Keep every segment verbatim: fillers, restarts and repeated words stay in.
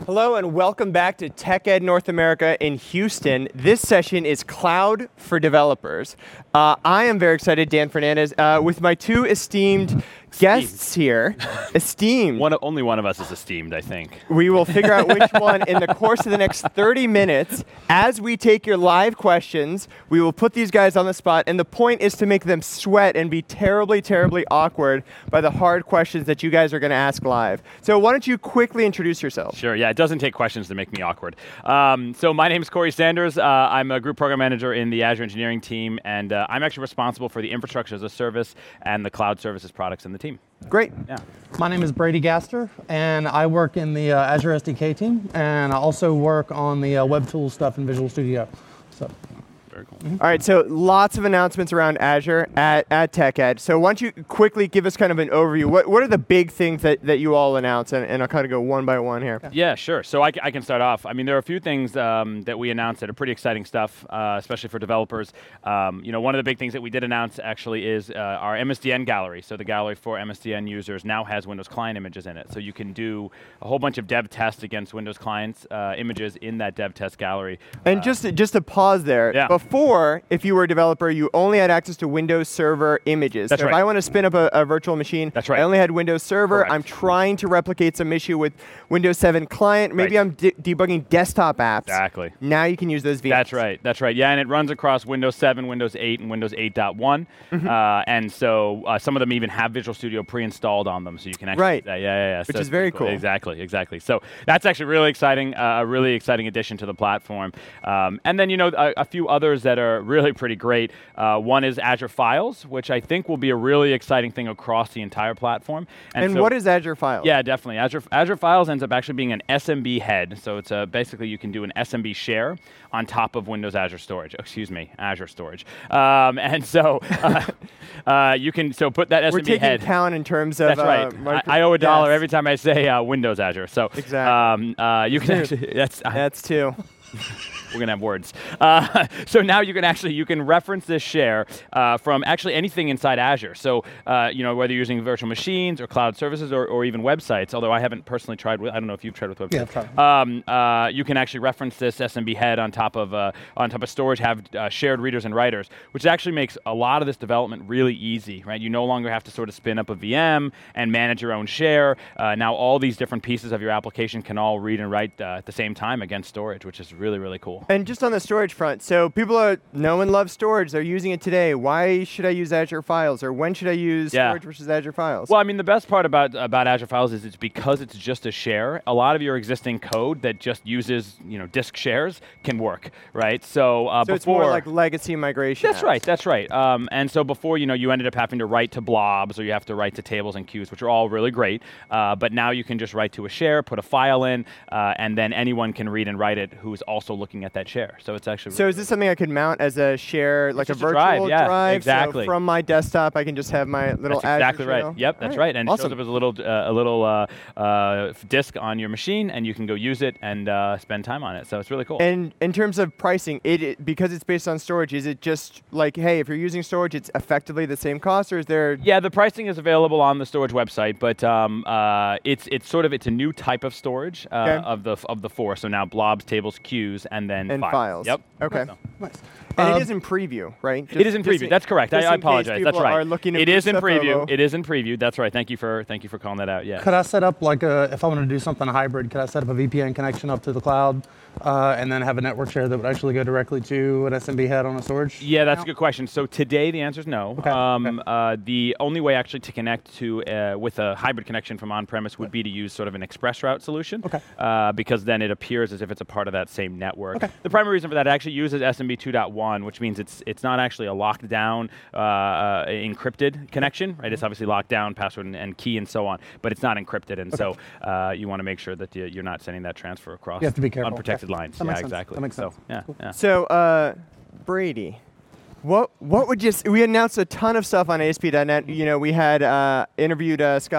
Hello and welcome back to TechEd North America in Houston. This session is Cloud for Developers. Uh, I am very excited, Dan Fernandez, uh, with my two esteemed guests here. Esteemed. One, only one of us is esteemed, I think. We will figure out which one in the course of the next thirty minutes. As we take your live questions, we will put these guys on the spot, and the point is to make them sweat and be terribly, terribly awkward by the hard questions that you guys are going to ask live. So why don't you quickly introduce yourself? Sure, yeah, it doesn't take questions to make me awkward. Um, so my name is Corey Sanders. Uh, I'm a group program manager in the Azure engineering team, and uh, I'm actually responsible for the infrastructure as a service and the cloud services products in the team. Great. Yeah. My name is Brady Gaster, and I work in the uh, Azure S D K team, and I also work on the uh, web tool stuff in Visual Studio. So. Very cool. Mm-hmm. All right, so lots of announcements around Azure at, at TechEd. So why don't you quickly give us kind of an overview. What, what are the big things that, that you all announce? And, and I'll kind of go one by one here. Yeah, sure. So I, I can start off. I mean, there are a few things um, that we announced that are pretty exciting stuff, uh, especially for developers. Um, you know, one of the big things that we did announce actually is uh, our M S D N gallery. So the gallery for M S D N users now has Windows Client images in it. So you can do a whole bunch of dev tests against Windows Clients uh, images in that dev test gallery. And uh, just, to, just to pause there, yeah. before, if you were a developer, you only had access to Windows Server images. That's so right. if I want to spin up a, a virtual machine, That's right. I only had Windows Server. Correct. I'm trying to replicate some issue with Windows seven Client. Maybe Right. I'm de debugging desktop apps. Exactly. Now you can use those V Ms. That's right. That's right. Yeah, and it runs across Windows seven, Windows eight, and Windows eight point one. Mm-hmm. uh, and so uh, some of them even have Visual Studio pre-installed on them, so you can actually Right. do that. Yeah, yeah, yeah. Which So is it's very pretty cool. Exactly, exactly. So that's actually really exciting. Uh, a really exciting addition to the platform. Um, and then you know a, a few others that are really pretty great. Uh, one is Azure Files, which I think will be a really exciting thing across the entire platform. And so, what is Azure Files? Yeah, definitely. Azure Azure Files ends up actually being an S M B head. So it's a, basically you can do an S M B share on top of Windows Azure Storage. Excuse me, Azure Storage. Um, and so uh, uh, you can so put that S M B We're taking head. count in terms of. That's right. Uh, I, I owe a dollar yes. every time I say uh, Windows Azure. So Exactly. um, uh, you can actually that's uh, That's two. we're gonna have words. Uh, so now you can actually you can reference this share uh, from actually anything inside Azure. So uh, you know whether you're using virtual machines or cloud services or, or even websites. Although I haven't personally tried with, I don't know if you've tried with websites. Yeah, I've tried. Um, uh, you can actually reference this S M B head on top of uh, on top of storage, have uh, shared readers and writers, which actually makes a lot of this development really easy. Right? You no longer have to sort of spin up a V M and manage your own share. Uh, now all these different pieces of your application can all read and write uh, at the same time against storage, which is really really cool. And just on the storage front, so people are know and love storage. They're using it today. Why should I use Azure Files, or when should I use Yeah. storage versus Azure Files? Well, I mean, the best part about about Azure Files is it's because it's just a share. A lot of your existing code that just uses you know disk shares can work, right? So, uh, so before it's more like legacy migration. That's apps. right. That's right. Um, and so before, you know, you ended up having to write to blobs, or you have to write to tables and queues, which are all really great. Uh, but now you can just write to a share, put a file in, uh, and then anyone can read and write it who is also looking at that share. So it's actually. So is this something I could mount as a share, like a just a virtual drive, yeah, drive? exactly. So from my desktop, I can just have my little That's Azure exactly trail? right. Yep, that's All right. And awesome. it shows up as a little uh, a little uh, uh, disk on your machine, and you can go use it and uh, spend time on it. So it's really cool. And in terms of pricing, it, it because it's based on storage, is it just like, hey, if you're using storage, it's effectively the same cost, or is there? Yeah, the pricing is available on the storage website, but um, uh, it's it's sort of it's a new type of storage uh, Okay. of the of the four. So now blobs, tables, queues, and then And files. files. Yep. Okay. So- Nice. And Uh, it is in preview, right? it is in Just- preview. That's correct. just I, I in case apologize. That's people right. Are looking to it move is in stuff preview. over. It is in preview. That's right. Thank you for thank you for calling that out. Yeah. Could I set up like a, if I want to do something hybrid, could I set up a V P N connection up to the cloud uh, and then have a network share that would actually go directly to an S M B head on a storage? Yeah, that's a account? good question. So today the answer is no. Okay, Um, okay. Uh, the only way actually to connect to uh, with a hybrid connection from on-premise would be to use sort of an express route solution. Okay. Uh, because then it appears as if it's a part of that same network. Okay. The primary reason for that it actually uses S M B two point one, which means it's it's not actually a locked down uh, uh, encrypted connection, right? It's obviously locked down, password and, and key and so on, but it's not encrypted, and so uh, you want to make sure that you, you're not sending that transfer across You have to be careful. unprotected Okay. lines. That yeah, makes sense. exactly. That makes so, sense. Yeah, Cool. yeah. So, uh, Brady, what what would you? S- we announced a ton of stuff on A S P dot net. You know, we had uh, interviewed uh, Scott H-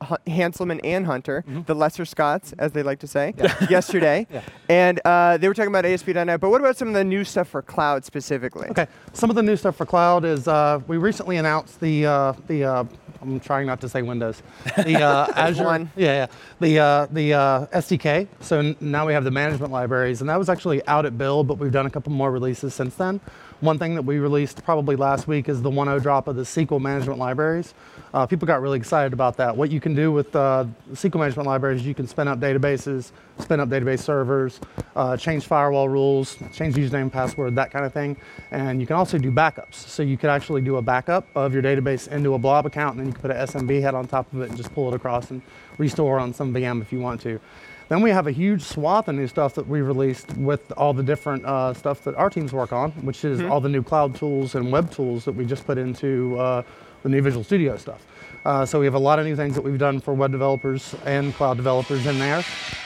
H- Hanselman and Hunter, mm-hmm. the lesser Scots, as they like to say, yeah. yesterday. Yeah. And uh, they were talking about A S P dot net, but what about some of the new stuff for cloud specifically? Okay, some of the new stuff for cloud is uh, we recently announced the, uh, the uh, I'm trying not to say Windows, the uh, Azure, one. yeah, yeah, the, uh, the uh, S D K. So n- now we have the management libraries, and that was actually out at Build, but we've done a couple more releases since then. One thing that we released probably last week is the one point oh drop of the S Q L management libraries. Uh, people got really excited about that. What you can do with uh, the S Q L management libraries, you can spin up databases, spin up database servers, uh, change firewall rules, change username and password, that kind of thing. And you can also do backups. So you could actually do a backup of your database into a blob account, and then you can put an S M B head on top of it and just pull it across and restore on some V M if you want to. Then we have a huge swath of new stuff that we released with all the different uh, stuff that our teams work on, which is mm-hmm. all the new cloud tools and web tools that we just put into uh, the new Visual Studio stuff. Uh, so we have a lot of new things that we've done for web developers and cloud developers in there.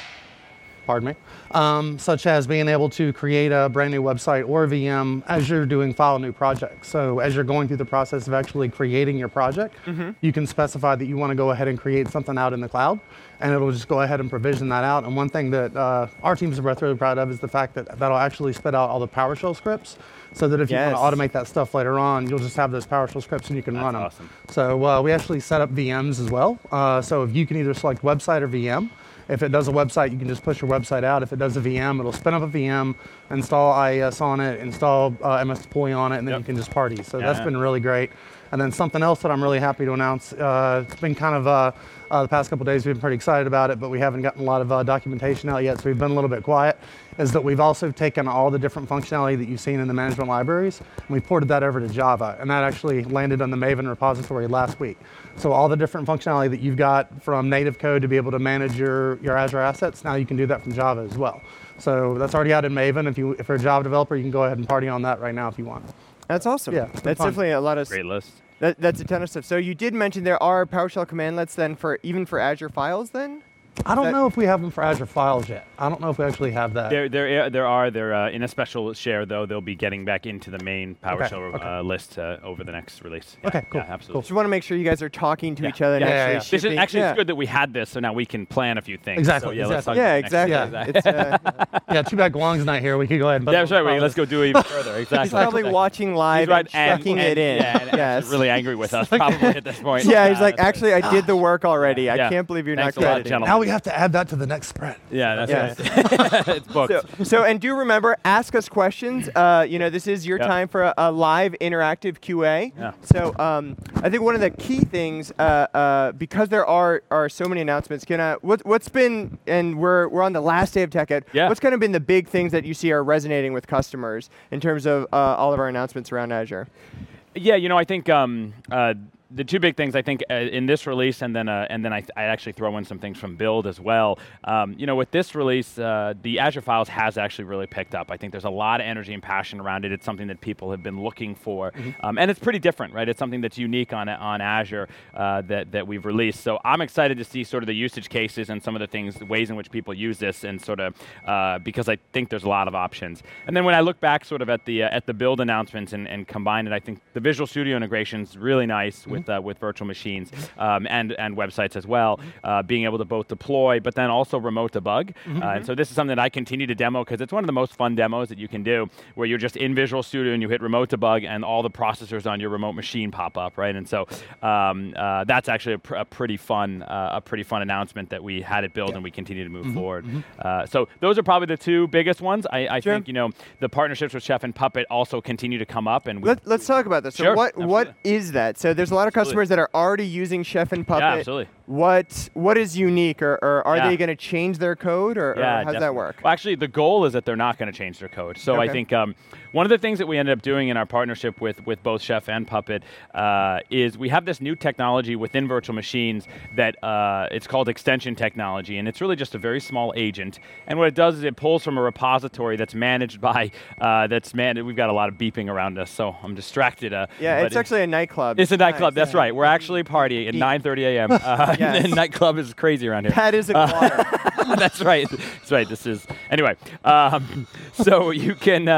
Pardon me. Um, such as being able to create a brand new website or a V M as you're doing file new projects. So as you're going through the process of actually creating your project, mm-hmm. you can specify that you want to go ahead and create something out in the cloud, and it'll just go ahead and provision that out. And one thing that uh, our teams are really proud of is the fact that that'll actually spit out all the PowerShell scripts, so that if yes. you want to automate that stuff later on, you'll just have those PowerShell scripts and you can That's run them. Awesome. So uh, we actually set up V Ms as well. Uh, so if you can either select website or V M. If it does a website, you can just push your website out. If it does a V M, it'll spin up a V M, install I A S on it, install uh, M S Deploy on it, and then yep. you can just party. So yeah, that's yeah. been really great. And then something else that I'm really happy to announce, uh, it's been kind of, uh, uh, the past couple of days we've been pretty excited about it, but we haven't gotten a lot of uh, documentation out yet, so we've been a little bit quiet, is that we've also taken all the different functionality that you've seen in the management libraries, and we ported that over to Java, and that actually landed on the Maven repository last week. So all the different functionality that you've got from native code to be able to manage your, your Azure assets, now you can do that from Java as well. So that's already out in Maven. If, you, if you're a Java developer, you can go ahead and party on that right now if you want. That's awesome. Yeah, that's fun. definitely a lot of... Great list. That, that's a ton of stuff. So you did mention there are PowerShell commandlets then for even for Azure Files then? I don't that know if we have them for Azure Files yet. I don't know if we actually have that. There, there, there are. They're uh, in a special share though. They'll be getting back into the main PowerShell okay, okay. Uh, list uh, over the next release. Yeah, okay, cool. Yeah, absolutely. Cool. Just want to make sure you guys are talking to yeah. each other yeah, and yeah, actually yeah. This is shipping. actually yeah. it's good that we had this, so now we can plan a few things. Exactly. So, yeah, exactly. let's talk Yeah, about the exactly. next it's, uh, yeah, too bad Guang's not here. We could go ahead and... yeah, that's right. We, let's go do it even further. Exactly. He's probably exactly. watching live he's right, and checking and, it in. Yeah, and yes. really angry with us probably at this point. Yeah, he's uh, like, actually, I did the work already. I Yeah. can't believe you're Thanks not a lot, crediting. gentlemen. Now we have to add that to the next sprint. Yeah, that's Yes. right. It's booked. So, so, and do remember, ask us questions. Uh, you know, this is your Yep. time for a, a live interactive Q A. Yeah. So um, I think one of the key things, uh, uh, because there are are so many announcements, can I, what, what's been, and we're we're on the last day of TechEd, Yeah. what's kind of been the big things that you see are resonating with customers in terms of uh, all of our announcements around Azure? Yeah, you know, I think um, uh, the two big things I think uh, in this release, and then uh, and then I, th- I actually throw in some things from Build as well. Um, you know, with this release, uh, the Azure Files has actually really picked up. I think there's a lot of energy and passion around it. It's something that people have been looking for, mm-hmm. um, and it's pretty different, right? It's something that's unique on on Azure uh, that that we've released. So I'm excited to see sort of the usage cases and some of the things, the ways in which people use this, and sort of uh, because I think there's a lot of options. And then when I look back sort of at the uh, at the Build announcements and, and combine it, I think the Visual Studio integration is really nice mm-hmm. with uh, with virtual machines um, and and websites as well. Uh, being able to both deploy, but then also remote debug. Mm-hmm. Uh, and so this is something that I continue to demo because it's one of the most fun demos that you can do, where you're just in Visual Studio and you hit remote debug, and all the processors on your remote machine pop up, right? And so um, uh, that's actually a, pr- a pretty fun uh, a pretty fun announcement that we had at Build, yeah. and we continue to move mm-hmm. forward. Mm-hmm. Uh, so those are probably the two biggest ones. I, I sure. think you know the partnerships with Chef and Puppet also continue to come up, and we, Let, let's talk about this. So sure, what absolutely. what is that? So there's a lot of customers Absolutely. that are already using Chef and Puppet. Yeah, absolutely. What what is unique, or, or are Yeah. they going to change their code, or, Yeah, or how does definitely. that work? Well, actually, the goal is that they're not going to change their code. So Okay. I think um, one of the things that we ended up doing in our partnership with with both Chef and Puppet uh, is we have this new technology within virtual machines that uh, it's called extension technology, and it's really just a very small agent. And what it does is it pulls from a repository that's managed by uh, that's man. We've got a lot of beeping around us, so I'm distracted. Uh, Yeah, but it's actually a nightclub. It's a nightclub. Nice. That's right. We're actually partying at nine thirty a.m. Uh, Yes. and nightclub is crazy around here. That is a water. That's right. That's right. This is anyway. Um, so you can uh,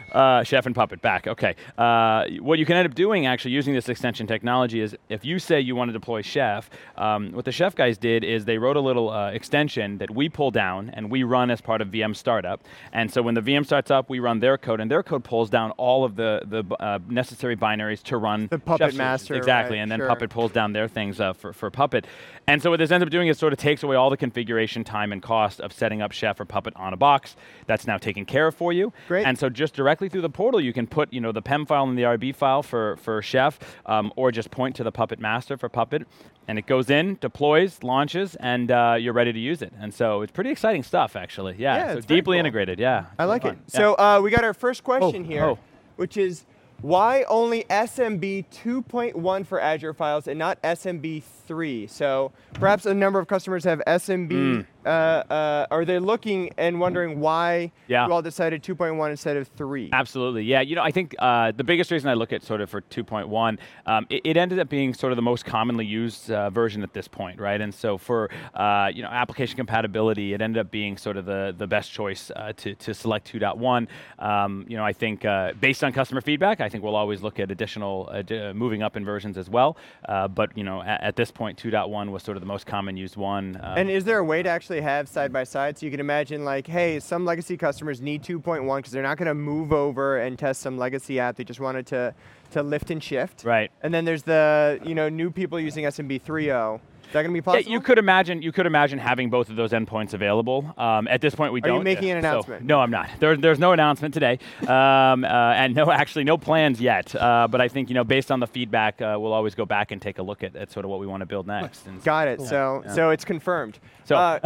Uh, Chef and Puppet back. Okay. Uh, what you can end up doing, actually, using this extension technology is, if you say you want to deploy Chef, um, what the Chef guys did is they wrote a little uh, extension that we pull down and we run as part of V M Startup. And so when the V M starts up, we run their code, and their code pulls down all of the the uh, necessary binaries to run the Puppet Chef master. solutions. Exactly. Right, and then sure. Puppet pulls down their things uh, for for Puppet. And so what this ends up doing is sort of takes away all the configuration time and cost of setting up Chef or Puppet on a box. That's now taken care of for you. Great. And so just directly through the portal, you can put, you know, the P E M file and the R B file for, for Chef, um, or just point to the Puppet master for Puppet, and it goes in, deploys, launches, and uh, you're ready to use it. And so it's pretty exciting stuff, actually. Yeah, Yeah, so it's very deeply cool. integrated, yeah. I like it. Fun. Yeah. So uh, we got our first question Oh, here, oh. which is why only S M B two point one for Azure files and not S M B three? So perhaps a number of customers have S M B, Mm. uh, uh, or they're looking and wondering why Yeah. you all decided two point one instead of three. Absolutely, yeah. You know, I think uh, the biggest reason I look at sort of for two point one, um, it, it ended up being sort of the most commonly used uh, version at this point, right? And so for uh, you know, application compatibility, it ended up being sort of the the best choice uh, to to select two point one. Um, you know, I think uh, based on customer feedback, I think we'll always look at additional uh, d- uh, moving up in versions as well. Uh, but you know, at, at this point, two point one was sort of the most common used one. Um, And is there a way to actually have side by side so you can imagine like, hey, some legacy customers need two point one because they're not going to move over and test some legacy app. They just wanted to to lift and shift. Right. And then there's the you know new people using S M B three point oh. Is that going to be possible? Yeah, you could imagine. You could imagine having both of those endpoints available. Um, at this point, we Are you don't. making an So- announcement? no, I'm not. There, there's no announcement today, um, uh, and no, actually, no plans yet. Uh, but I think, you know, based on the feedback, uh, we'll always go back and take a look at, at sort of what we want to build next. And Got it. So Yeah. so it's confirmed. So- Uh,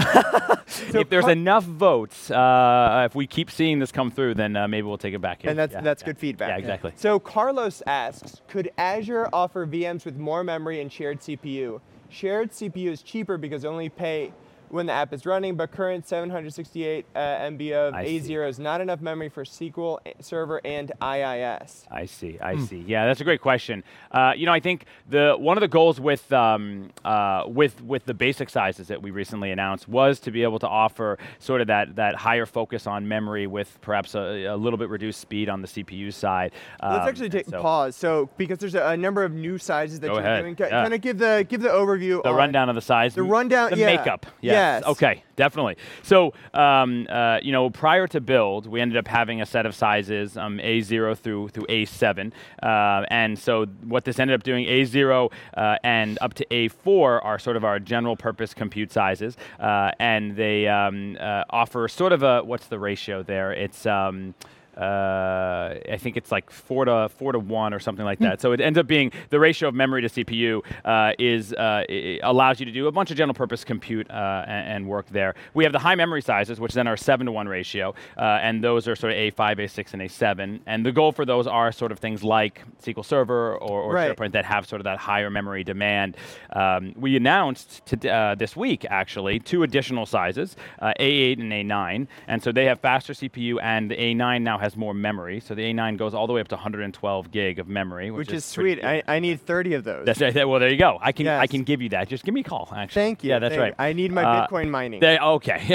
so if there's car- enough votes, uh, if we keep seeing this come through, then uh, maybe we'll take it back. in. and that's Yeah, that's yeah. good feedback. Yeah, exactly. So Carlos asks, could Azure offer V Ms with more memory and shared C P U? Shared C P U is cheaper because you only pay when the app is running, but current seven hundred sixty-eight uh, M B of I A see. zero is not enough memory for S Q L Server and I I S. I see. I see. Yeah, that's a great question. Uh, you know, I think the one of the goals with um, uh, with with the basic sizes that we recently announced was to be able to offer sort of that that higher focus on memory with perhaps a, a little bit reduced speed on the C P U side. Let's Um, actually and take a so pause. So because there's a, a number of new sizes that Go you're ahead. doing, Yeah. kind of give the give the overview. The on rundown of the size. The rundown, The yeah. makeup. Yes. Yes. Okay, definitely. So, um, uh, you know, prior to build, we ended up having a set of sizes, um, A zero through through A seven. Uh, and so what this ended up doing, A zero uh, and up to A four are sort of our general purpose compute sizes. Uh, and they um, uh, offer sort of a, what's the ratio there? It's... Um, uh, I think it's like four to four to one or something like that. So it ends up being the ratio of memory to C P U uh, is uh, it allows you to do a bunch of general purpose compute uh, and, and work there. We have the high memory sizes, which then are seven to one ratio, uh, and those are sort of A five, A six, and A seven. And the goal for those are sort of things like S Q L Server or, or Right. SharePoint that have sort of that higher memory demand. Um, we announced to, uh, this week actually two additional sizes, uh, A eight and A nine, and so they have faster C P U, and the A nine now has more memory. So the A nine goes all the way up to one hundred twelve gig of memory, which, which is pretty sweet. good. I, I need thirty of those. That's right. Well, there you go. I can I Yes. can give you that. Just give me a call. Actually. Thank you. Yeah, that's thank right. you. I need my Uh, Bitcoin mining. They, okay.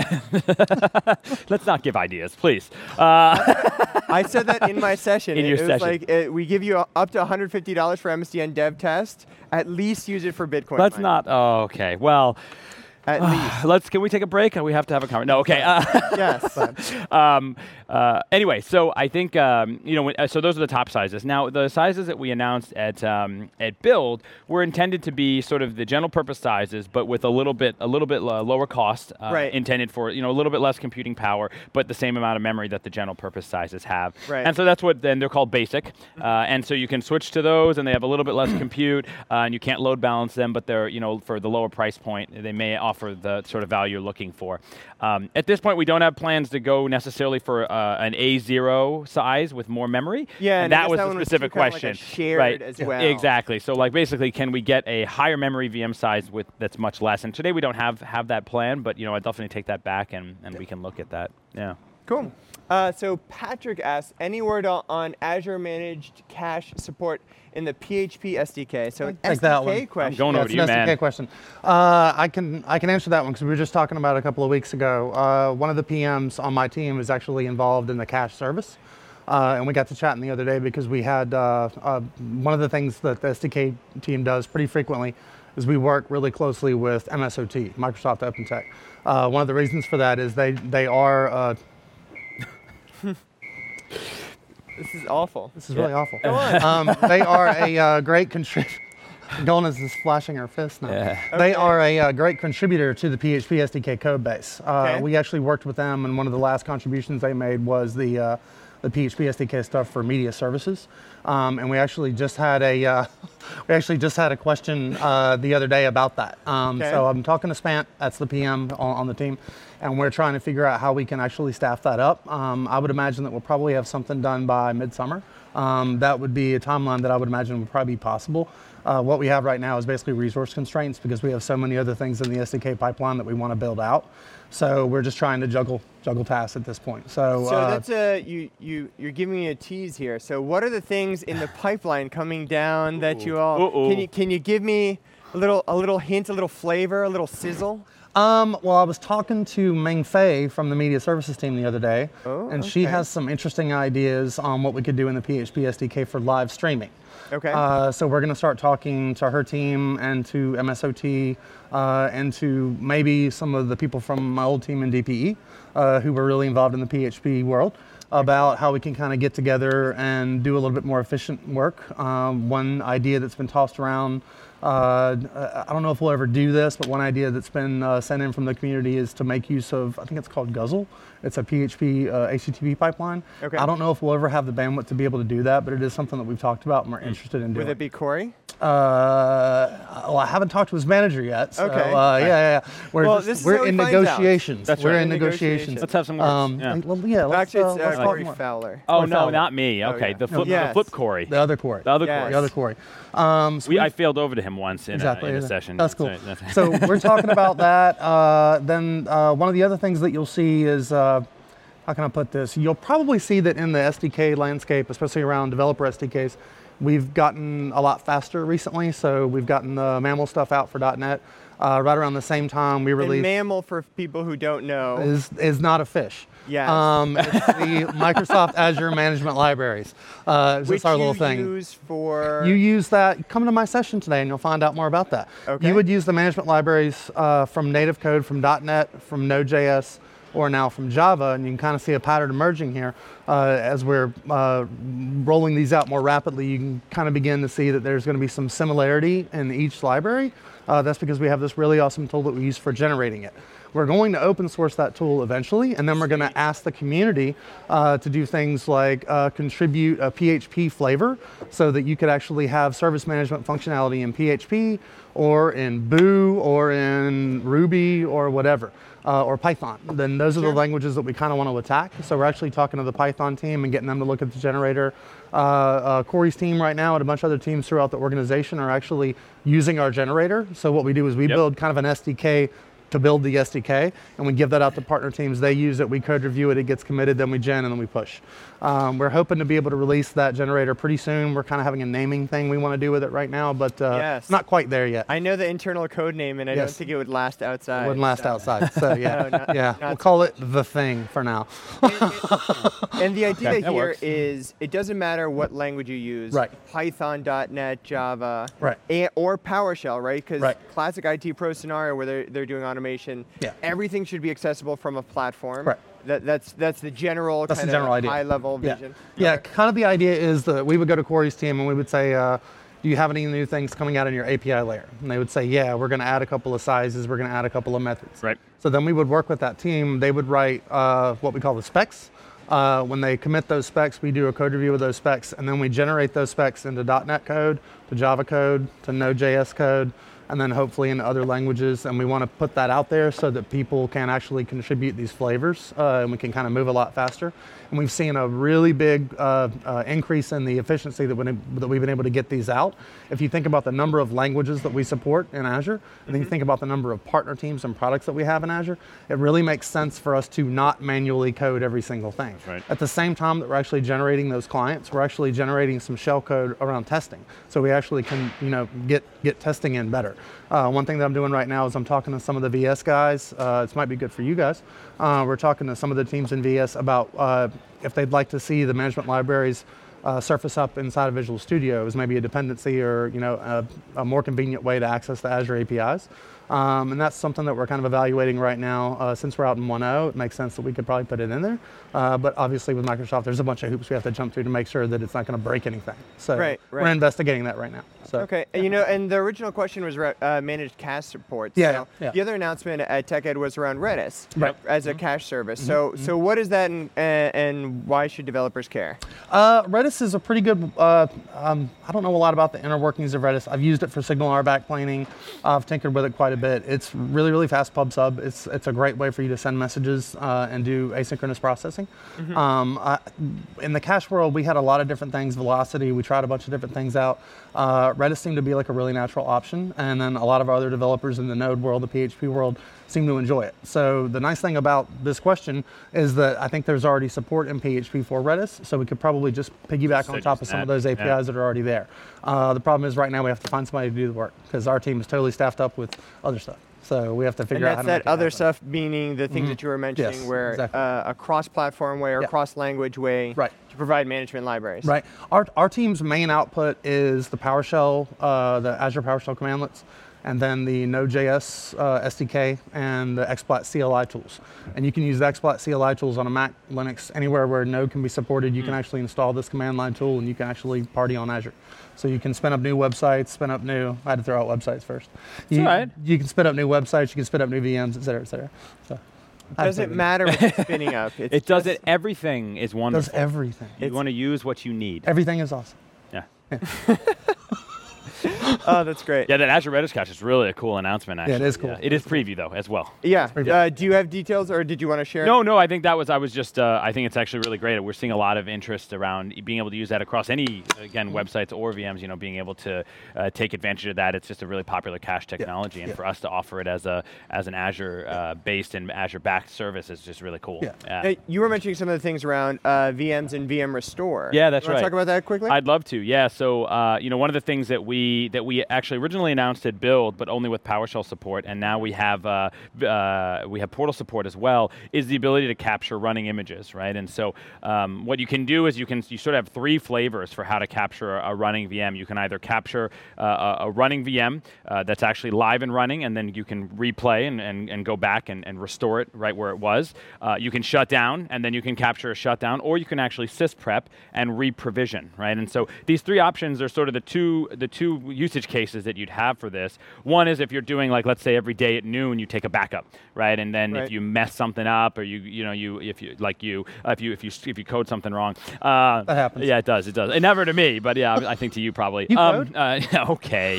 Let's not give ideas, please. Uh, I said that in my session. In it, your it was session. like uh, we give you a, up to one hundred fifty dollars for M S D N dev test. At least use it for Bitcoin. let's mining. not. Oh, okay. Well, At least. let's. Can we take a break? We have to have a conversation. No. Okay. Uh, Yes. um, uh, anyway, so I think um, you know. When, uh, so those are the top sizes. Now, the sizes that we announced at um, at Build were intended to be sort of the general purpose sizes, but with a little bit a little bit uh, lower cost, uh, Right. intended for you know a little bit less computing power, but the same amount of memory that the general purpose sizes have. Right. And so that's what then they're called basic, uh, and so you can switch to those, and they have a little bit less compute, uh, and you can't load balance them, but they're you know for the lower price point, they may offer the sort of value you're looking for. Um, at this point, we don't have plans to go necessarily for uh, an A zero size with more memory. Yeah, and and I that guess was that the one was specific too kinda like a question. shared right. as Yeah. well. Exactly. So, like, basically, can we get a higher memory V M size with that's much less? And today we don't have have that plan, but you know, I definitely take that back, and and we can look at that. Yeah. Cool. Uh, so Patrick asks, any word on, on Azure Managed Cache support in the P H P S D K? So an Take S D K that one. I'm question. going Yeah, over it's to you, an S D K man. question. Uh, I can I can answer that one because we were just talking about it a couple of weeks ago. Uh, one of the P Ms on my team is actually involved in the cache service. Uh, and we got to chatting the other day because we had uh, uh, one of the things that the S D K team does pretty frequently is we work really closely with M S O T, Microsoft OpenText. Uh, one of the reasons for that is they, they are... Uh, This is awful. this is really awful. Go on. Um, they are a uh, great contributor. Gona's is flashing her fist now. Yeah. They Okay. are a uh, great contributor to the P H P S D K code base. Uh, Okay. We actually worked with them, and one of the last contributions they made was the uh, the P H P S D K stuff for media services. Um, and we actually just had a uh, we actually just had a question uh, the other day about that. Um, Okay. So I'm talking to Spant, that's the P M on, on the team, and we're trying to figure out how we can actually staff that up. Um, I would imagine that we'll probably have something done by midsummer. Um, that would be a timeline that I would imagine would probably be possible. Uh, what we have right now is basically resource constraints because we have so many other things in the S D K pipeline that we want to build out. So we're just trying to juggle juggle tasks at this point. So, So uh, that's a you you you're giving me a tease here. So what are the things in the pipeline coming down that you all Uh-oh. can you can you give me a little a little hint, a little flavor, a little sizzle? Um, well, I was talking to Meng Fei from the media services team the other day, Oh, and she okay. has some interesting ideas on what we could do in the P H P S D K for live streaming. Okay. Uh, so we're going to start talking to her team and to M S O T uh, and to maybe some of the people from my old team in D P E uh, who were really involved in the P H P world about how we can kind of get together and do a little bit more efficient work. Um, one idea that's been tossed around, uh, I don't know if we'll ever do this, but one idea that's been uh, sent in from the community is to make use of, I think it's called Guzzle. It's a P H P uh, H T T P pipeline. Okay. I don't know if we'll ever have the bandwidth to be able to do that, but it is something that we've talked about and we're interested in doing. Would it be Corey? Uh, well, I haven't talked to his manager yet. So, Okay. Uh, yeah, yeah, yeah. We're, Well, just- this is we're how he in finds out. negotiations. That's we're right. in In negotiations. negotiations. Let's have some words. Um, yeah. well, yeah, let's, Actually, uh, it's uh, let's talk Corey more. Fowler. Oh Corey no, Fowler. not me. Okay, yeah. the flip, Yes. the flip Corey. The other Corey. The other Yes. Corey. The other Corey. Um, so We, we- I failed over to him once in, exactly. a, in a yeah. session. That's cool. right, that's- So we're talking about that. Uh, then uh, one of the other things that you'll see is, uh, how can I put this? You'll probably see that in the S D K landscape, especially around developer S D Ks, we've gotten a lot faster recently. So we've gotten the MAML stuff out for .NET. Uh, right around the same time we And released mammal, for people who don't know. is is not a fish. Yes. Um, it's the Microsoft Azure Management Libraries. Uh, it's which just our you little thing. use for You use that, come to my session today and you'll find out more about that. Okay. You would use the management libraries uh, from native code, from .NET, from Node.js, or now from Java, and you can kind of see a pattern emerging here. Uh, as we're uh, rolling these out more rapidly, you can kind of begin to see that there's going to be some similarity in each library. Uh, that's because we have this really awesome tool that we use for generating it. We're going to open source that tool eventually, and then we're going to ask the community uh, to do things like uh, contribute a P H P flavor so that you could actually have service management functionality in P H P or in Boo or in Ruby or whatever, uh, or Python. Then those are Sure. the languages that we kind of want to attack. So we're actually talking to the Python team and getting them to look at the generator. Uh, uh, Corey's team right now and a bunch of other teams throughout the organization are actually using our generator. So what we do is we Yep. build kind of an S D K to build the S D K, and we give that out to partner teams. They use it, we code review it, it gets committed, then we gen, and then we push. Um, we're hoping to be able to release that generator pretty soon. We're kind of having a naming thing we want to do with it right now, but uh, Yes. not quite there yet. I know the internal code name, and I don't Yes. think it would last outside. Wouldn't last so- outside, so yeah, No, not- yeah. not We'll call it the thing for now. And the idea Okay, that here works. is it doesn't matter what language you use, Right. Python, .NET, Java, Right. a- or PowerShell, right? Because Right. classic I T pro scenario where they're, they're doing automation, Yeah. everything should be accessible from a platform. Right. That, that's that's the general That's the kind general of idea. high level Yeah. vision. Yeah, kind of the idea is that we would go to Corey's team and we would say, uh, do you have any new things coming out in your A P I layer? And they would say, yeah, we're going to add a couple of sizes, we're going to add a couple of methods. Right. So then we would work with that team. They would write uh, what we call the specs. Uh, when they commit those specs, we do a code review of those specs, and then we generate those specs into .NET code, to Java code, to Node.js code, and then hopefully in other languages. And we want to put that out there so that people can actually contribute these flavors, uh, and we can kind of move a lot faster. And we've seen a really big uh, uh, increase in the efficiency that, we, that we've been able to get these out. If you think about the number of languages that we support in Azure, and then you think about the number of partner teams and products that we have in Azure, it really makes sense for us to not manually code every single thing. Right. At the same time that we're actually generating those clients, we're actually generating some shell code around testing. So we actually can, you know, get, get testing in better. sure. Uh, one thing that I'm doing right now is I'm talking to some of the V S guys. Uh, this might be good for you guys. Uh, we're talking to some of the teams in V S about uh, if they'd like to see the management libraries uh, surface up inside of Visual Studio as maybe a dependency or you know a, a more convenient way to access the Azure A P Is. Um, and that's something that we're kind of evaluating right now. Uh, since we're out in one point oh, it makes sense that we could probably put it in there. Uh, but obviously with Microsoft, there's a bunch of hoops we have to jump through to make sure that it's not going to break anything. So Right, right. we're investigating that right now. So. Okay, and, you know, and the original question was re- uh, managed cache support. Yeah, So yeah. The other announcement at TechEd was around Redis Right. as a cache service. So, so what is that, and, and, and why should developers care? Uh, Redis is a pretty good, uh, um, I don't know a lot about the inner workings of Redis. I've used it for signal R back planing. I've tinkered with it quite a bit. It's really, really fast pub sub. It's, it's a great way for you to send messages uh, and do asynchronous processing. Mm-hmm. um, I, in the cache world, we had a lot of different things, Velocity, we tried a bunch of different things out. Uh, Redis seemed to be like a really natural option, and then a lot of our other developers in the Node world, the P H P world, seem to enjoy it. So the nice thing about this question is that I think there's already support in P H P for Redis, so we could probably just piggyback So on top just of some add- of those A P Is yeah. that are already there. Uh, the problem is right now we have to find somebody to do the work because our team is totally staffed up with other stuff. So we have to And figure out how that's to make that it other happen. stuff, meaning the things that you were mentioning, Yes, where exactly. uh, a cross-platform way or Yeah. cross-language way Right. to provide management libraries. Right. Our, our team's main output is the PowerShell, uh, the Azure PowerShell commandlets, and then the Node.js uh, S D K and the XPlat C L I tools. And you can use the XPlat C L I tools on a Mac, Linux, anywhere where Node can be supported. You can actually install this command line tool and you can actually party on Azure. So you can spin up new websites, spin up new, I had to throw out websites first. You, all right. you can spin up new websites, you can spin up new V Ms, et cetera, et cetera. So, I had to Doesn't throw matter what it's spinning up. It's It does just- it. Everything is It wonderful. does everything. You want to use what you need. Everything is awesome. Yeah. Oh, that's great. Yeah, that Azure Redis cache is really a cool announcement, actually. it is cool. It is preview, though, as well. Yeah. pretty Uh, do you have details, or did you want to share? No, no, I think that was, I was just, uh, I think it's actually really great. We're seeing a lot of interest around being able to use that across any, again, websites or V Ms, you know, being able to uh, take advantage of that. It's just a really popular cache technology, and yeah. for us to offer it as a as an Azure-based and Azure-backed service is just really cool. Yeah. Uh, you were mentioning some of the things around uh, V Ms and V M Restore. Yeah, that's you wanna right. Talk about that quickly. I'd love to. Yeah. So uh, you know, one of the things that we that we actually originally announced at Build, but only with PowerShell support, and now we have uh, uh, we have Portal support as well, is the ability to capture running images, right? And so um, what you can do is you can you sort of have three flavors for how to capture a, a running V M. You can either capture uh, a, a running V M uh, that's actually live and running, and then you can replay and, and, and go back and, and restore it right where it was. Uh, you can shut down, and then you can capture a shutdown, or you can actually sysprep and re-provision, right? And so these three options are sort of the two the two usage cases that you'd have for this. One is if you're doing, like, let's say every day at noon you take a backup, right? And then Right. if you mess something up, or you you know you if you like you uh, if you if you if you code something wrong, uh, That happens. Yeah, it does. It does. And never to me, but yeah, I think to you probably. You um, code? uh, okay,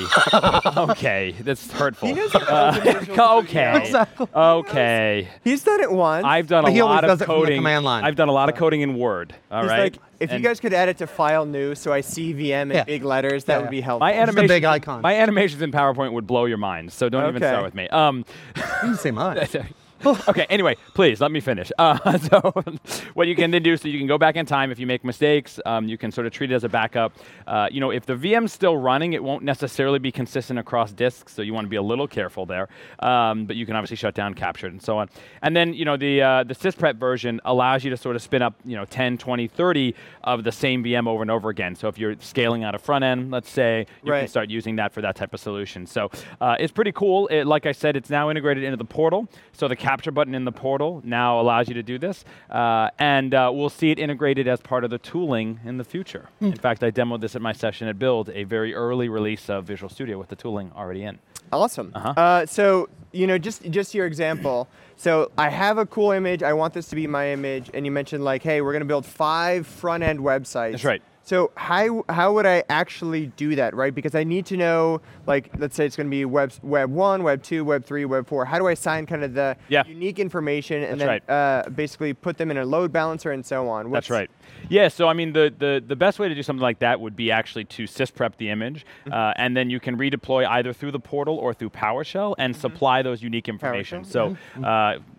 okay, that's hurtful. He knows how to Uh, open Visual Studio. okay, Exactly. okay. He's done it once. I've done But a he always lot does of it from the coding. command line. I've done a lot of coding in Word. All He's right. like, if And you guys could add it to file new, so I see V M in Yeah. big letters, that Yeah, would yeah. be helpful. my Just a animations, big icon. my animations in PowerPoint would blow your mind. So don't even Okay. start with me. Um, You can see mine. okay, anyway, please let me finish. Uh, so what you can then do, so you can go back in time if you make mistakes. Um, you can sort of treat it as a backup. Uh, you know, if the V M's still running, it won't necessarily be consistent across disks, so you want to be a little careful there. Um, but you can obviously shut down, capture it, and so on. And then, you know, the uh, the sysprep version allows you to sort of spin up, you know, ten, twenty, thirty of the same V M over and over again. So if you're scaling out a front end, let's say, you Right. can start using that for that type of solution. So uh, it's pretty cool. It, like I said, it's now integrated into the portal. So the capture button in the portal now allows you to do this. Uh, and uh, we'll see it integrated as part of the tooling in the future. In fact, I demoed this at my session at Build, a very early release of Visual Studio with the tooling already in. Awesome. Uh-huh. Uh, so, you know, just just your example. So I have a cool image. I want this to be my image. And you mentioned, like, hey, we're going to build five front-end websites. That's right. So how how would I actually do that, right? Because I need to know, like, let's say it's going to be web web one, web two, web three, web four. How do I assign kind of the Yeah. unique information and That's then uh, basically put them in a load balancer and so on? What's- That's right. Yeah, so I mean, the, the, the best way to do something like that would be actually to sysprep the image, uh, and then you can redeploy either through the portal or through PowerShell and supply those unique information. PowerShell, So uh,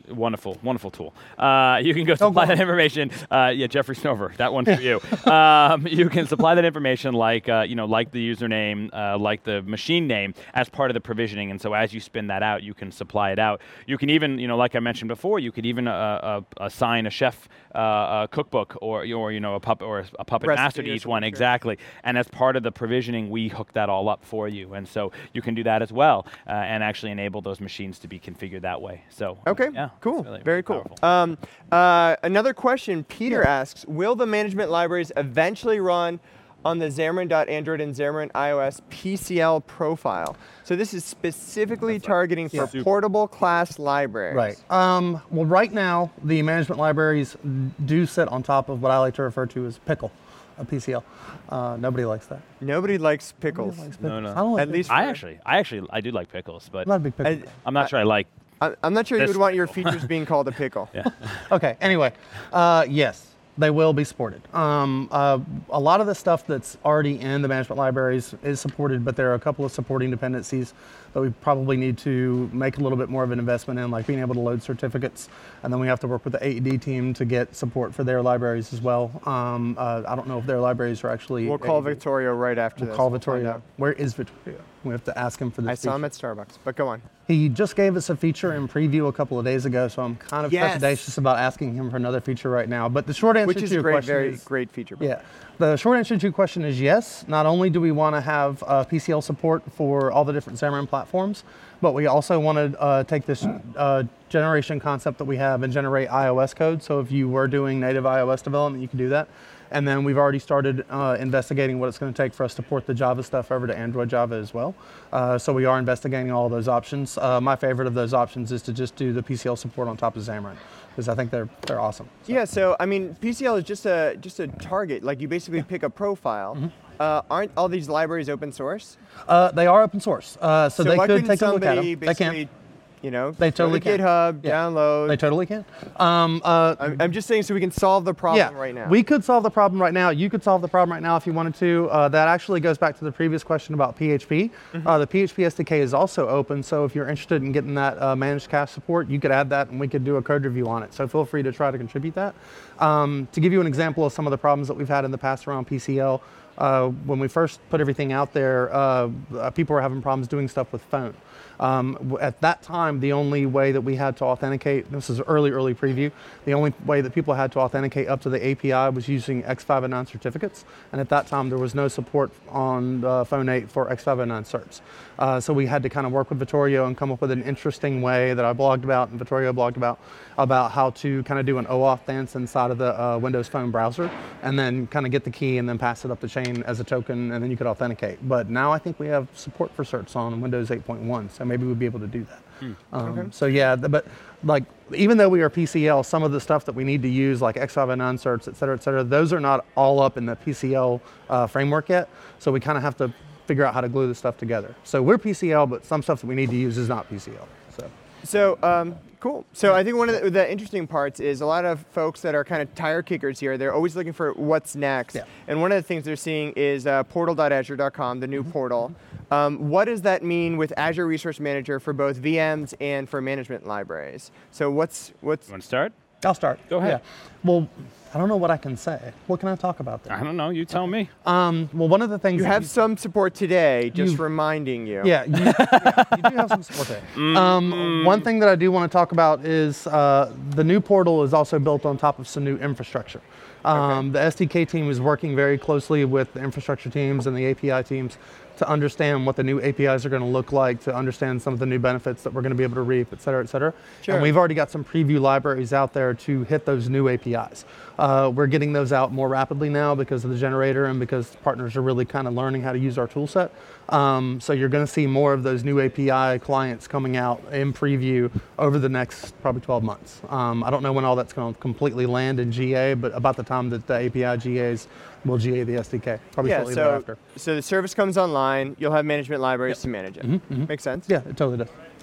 wonderful, wonderful tool. Uh, you can go supply go that information. Uh, yeah, Jeffrey Snover, that one's for you. Um, you can supply that information like, uh, you know, like the username, uh, like the machine name as part of the provisioning. And so as you spin that out, you can supply it out. You can even, you know, like I mentioned before, you could even uh, uh, assign a chef uh, a cookbook or, or you know, a puppet or a puppet Recipe master to or each something, one. sure. Exactly. And as part of the provisioning, we hook that all up for you. And so you can do that as well uh, and actually enable those machines to be configured that way. So Okay, yeah, cool, it's really, very really cool. powerful. Um, uh, another question, Peter asks, will the management libraries eventually run on the Xamarin dot Android and Xamarin iOS P C L profile? So this is specifically targeting for Yeah. portable class libraries. Right. Um, well, right now, the management libraries do sit on top of what I like to refer to as pickle, a P C L. Uh, nobody likes that. Nobody likes pickles. Nobody likes No, pickles. no. I don't like At least I for- actually, I actually, I do like pickles, but I'm not a big pickle. I- guy. I'm not sure I like. I- I'm not sure you This would want your pickle. features being called a pickle. Yeah. Okay, anyway, uh, yes, they will be supported. Um, uh, a lot of the stuff that's already in the management libraries is supported, but there are a couple of supporting dependencies that we probably need to make a little bit more of an investment in, like being able to load certificates. And then we have to work with the A E D team to get support for their libraries as well. Um, uh, I don't know if their libraries are actually. We'll call A E D. Vittorio right after We'll this. call We'll find Vittorio. out. Where is Vittorio? We have to ask him for this. I saw him feature. at Starbucks, but go on. He just gave us a feature in preview a couple of days ago, so I'm kind of Yes. trepidatious about asking him for another feature right now. But the short answer Which to is your a great, question very is, great feature. by the yeah, way. the short answer to your question is yes. Not only do we want to have uh, P C L support for all the different Xamarin platforms, but we also want to uh, take this uh, generation concept that we have and generate iOS code. So if you were doing native iOS development, you can do that. And then we've already started uh, investigating what it's going to take for us to port the Java stuff over to Android Java as well. Uh, so we are investigating all those options. Uh, my favorite of those options is to just do the P C L support on top of Xamarin, because I think they're they're awesome. So- Yeah, so I mean, P C L is just a just a target. Like you basically pick a profile. Mm-hmm. Uh, aren't all these libraries open source? Uh, they are open source, uh, so, they why could couldn't take a look at somebody them. They basically, can. you know, They go totally to can. GitHub, Yeah. download. They totally can. Um, uh, I'm, I'm just saying, so we can solve the problem yeah, right now. we could solve the problem right now. You could solve the problem right now if you wanted to. Uh, that actually goes back to the previous question about P H P. Mm-hmm. Uh, the P H P S D K is also open, so if you're interested in getting that uh, managed cache support, you could add that and we could do a code review on it. So feel free to try to contribute that. Um, to give you an example of some of the problems that we've had in the past around P C L, uh, when we first put everything out there, uh, uh, people were having problems doing stuff with phone. Um, w- at that time, the only way that we had to authenticate, this is early, early preview, the only way that people had to authenticate up to the A P I was using X five oh nine certificates. And at that time, there was no support on uh, Phone eight for X five oh nine certs. Uh, so we had to kind of work with Vittorio and come up with an interesting way that I blogged about and Vittorio blogged about, about how to kind of do an OAuth dance inside of the uh, Windows Phone browser and then kind of get the key and then pass it up the chain as a token and then you could authenticate. But now I think we have support for certs on Windows eight point one, so maybe we'd be able to do that. Um, Okay. So yeah, th- but like even though we are P C L, some of the stuff that we need to use like X five oh nine certs, et cetera, et cetera, those are not all up in the P C L uh, framework yet. So we kind of have to figure out how to glue this stuff together. So we're P C L, but some stuff that we need to use is not P C L. So So, um, cool. So I think one of the, the interesting parts is a lot of folks that are kind of tire kickers here, they're always looking for what's next. Yeah. And one of the things they're seeing is uh, portal dot azure dot com, the new Mm-hmm. portal. Um, what does that mean with Azure Resource Manager for both V Ms and for management libraries? So what's, what's You want to start? I'll start. Go ahead. Yeah. Well, I don't know what I can say. What can I talk about there? I don't know. You tell me. Um, well, one of the things you that have some support today, just You- reminding you. Yeah, you, yeah, you do have some support there. Um, one thing that I do want to talk about is uh, the new portal is also built on top of some new infrastructure. Um, The S D K team is working very closely with the infrastructure teams and the A P I teams to understand what the new A P Is are going to look like, to understand some of the new benefits that we're going to be able to reap, et cetera, et cetera. Sure. And we've already got some preview libraries out there to hit those new A P Is. Uh, we're getting those out more rapidly now because of the generator and because partners are really kind of learning how to use our tool set. Um, so you're going to see more of those new A P I clients coming out in preview over the next probably twelve months. Um, I don't know when all that's going to completely land in G A, but about the time that the A P I G As will G A the S D K, probably Yeah, shortly so, thereafter. so the service comes online, you'll have management libraries to manage it. Makes sense? Yeah, it totally does.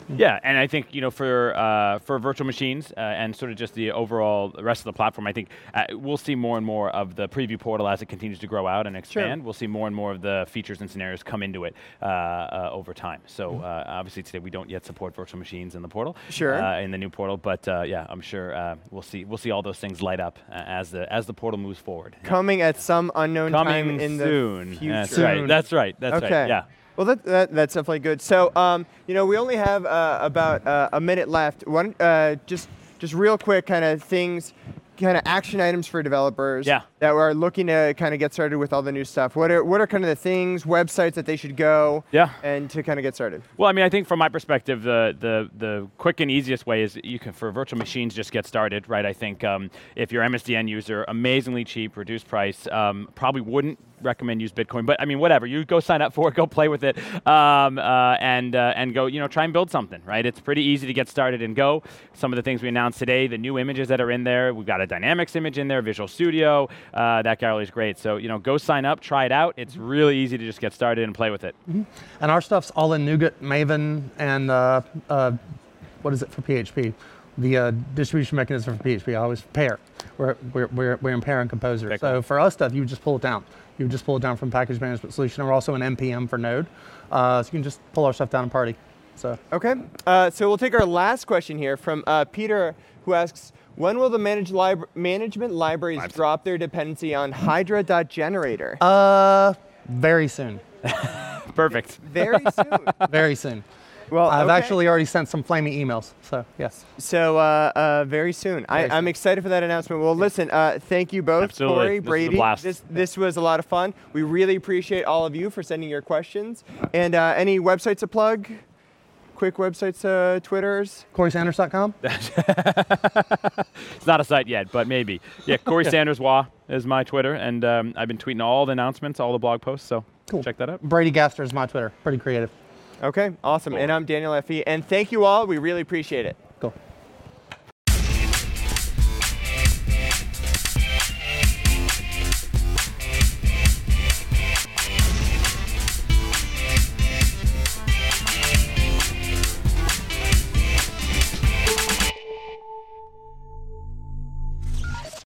Yeah, and I think you know for uh, for virtual machines uh, and sort of just the overall rest of the platform, I think uh, we'll see more and more of the preview portal as it continues to grow out and expand. Sure. We'll see more and more of the features and scenarios come into it uh, uh, over time. So Mm-hmm. uh, obviously today we don't yet support virtual machines in the portal, Sure. uh, in the new portal, but uh, yeah, I'm sure uh, we'll see we'll see all those things light up uh, as the as the portal moves forward. Coming at some unknown Coming time in soon. the future. That's right. That's right. That's Okay. right. Yeah. Well, that, that that's definitely good. So, um, you know, we only have uh, about uh, a minute left. One, uh, just just real quick, kind of things, kind of action items for developers Yeah. that are looking to kind of get started with all the new stuff. What are what are kind of the things, websites that they should go, Yeah. and to kind of get started? Well, I mean, I think from my perspective, the the the quick and easiest way is you can for virtual machines just get started, right? I think um, if you're M S D N user, amazingly cheap, reduced price, um, probably wouldn't recommend use Bitcoin, but I mean, whatever. You go sign up for it, go play with it, um, uh, and uh, and go, you know, try and build something, right? It's pretty easy to get started and go. Some of the things we announced today, the new images that are in there, we've got a Dynamics image in there, Visual Studio. Uh, that gallery is great. So you know, go sign up, try it out. It's really easy to just get started and play with it. And our stuff's all in Nougat, Maven, and uh, uh, what is it for P H P? The uh, distribution mechanism for P H P. I always pair. We're, we're, we're, we're in pair and Composer. Okay, so cool. for us stuff, you would just pull it down. You would just pull it down from Package Management Solution. And we're also in N P M for Node. Uh, so you can just pull our stuff down and party. So Okay. Uh, so we'll take our last question here from uh, Peter, who asks, when will the manage lib- management libraries Vibes. drop their dependency on Hydra.generator? uh, very soon. Perfect. Very soon. Very soon. Well, I've okay. actually already sent some flaming emails. So yes. So uh, uh, very soon. I, Very I'm soon. excited for that announcement. Well, listen, uh, thank you both, Absolutely. Corey, This was a Brady. blast. This this was a lot of fun. We really appreciate all of you for sending your questions. And uh, any websites to plug? Quick websites, uh, Twitters. Corey Sanders dot com. It's not a site yet, but maybe. Yeah, Corey Sanders Wah is my Twitter, and um, I've been tweeting all the announcements, all the blog posts, so Cool. check that out. Brady Gaster is my Twitter. Pretty creative. Okay, awesome. Cool. And I'm Daniel F E. And thank you all. We really appreciate it.